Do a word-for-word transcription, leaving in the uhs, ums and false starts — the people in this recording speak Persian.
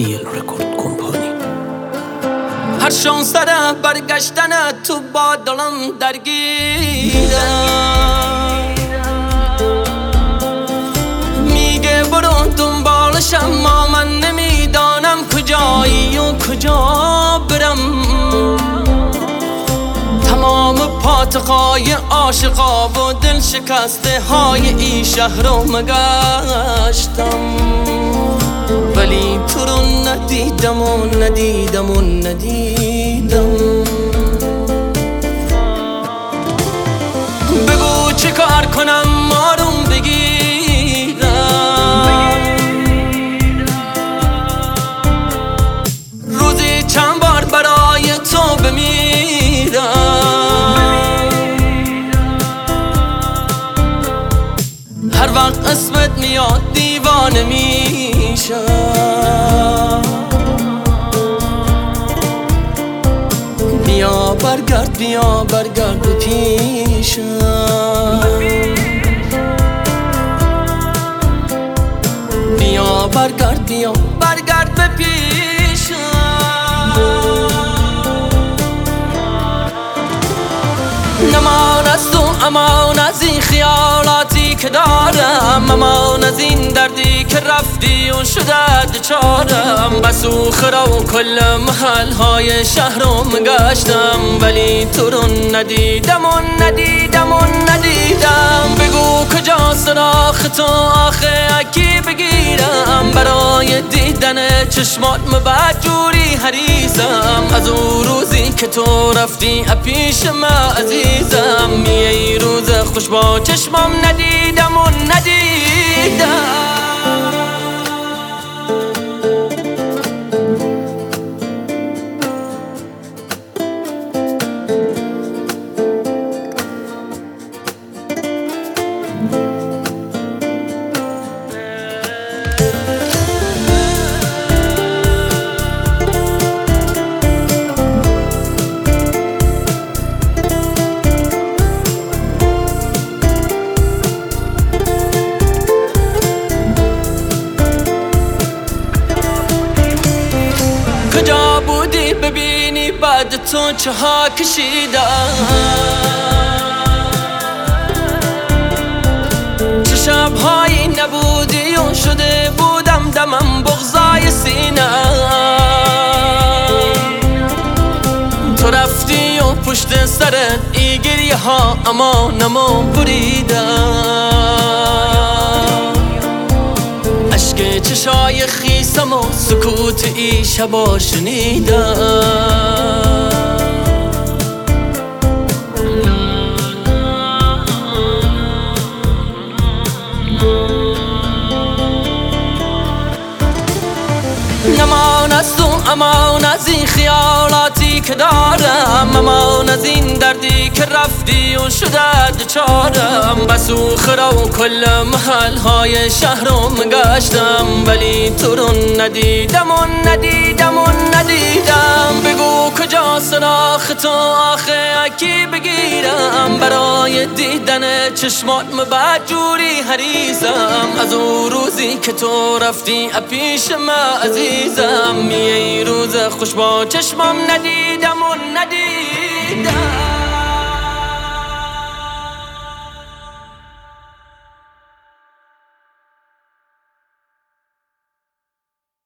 دی ال رکورد کمپانی. هر شانسره برگشتن تو با دلم درگیره، میگه برو دنبالش اما من نمیدانم کجایی و کجا برم. تمام پاتقای عاشقا و دل شکسته های این شهر رو مگشتم، ولی تو رو ندیدم و ندیدم و ندیدم. بگو چه کار کنم آروم بگیرم، روزی چند بار برای تو بمیرم. هر وقت اسمت میاد دیوانه میشم. بیا برگرد بیا برگرد به پیشم، بیا برگرد بیا برگرد به پیشم. نمان از تو امان از این خیالاتی که دارم، امان از این دردی که رفتی و شده دچارم. بسو خرا و کل محل های شهر رو مگشتم، ولی تو رو ندیدم و ندیدم و ندیدم. بگو کجا سراخ تو آخه اکی بگیرم، برای دیدن چشمات مبجوری حریصم. از اون روزی که تو رفتی اپیش ما عزیزم، یه روز خوش با چشمام ندیدم و ندیدم. کجا بودی ببینی بعد تو چه ها کشیدم، چه شبهایی نبودی و شده بودم دمم بغضای سینه. تو رفتی و پشت سرت ای گریه ها امانمو بریدم. عشق چشای خیسم و سکوت ای شبا شنیدم. نمان از تو امان از این خیالاتی که دارم، امان از این دردی که رفتی و شده دچارم. بسو خرا و کل محل های شهر رو مگشتم، ولی تو رو ندیدم و ندیدم و ندیدم. بگو کجا سراخ تو آخه اکی بگیرم، برای دیدن چشمات مبجوری حریصم. از اون روزی که تو رفتی اپیش ما عزیزم، یه روز خوش با چشمام ندیدم و ندیدم.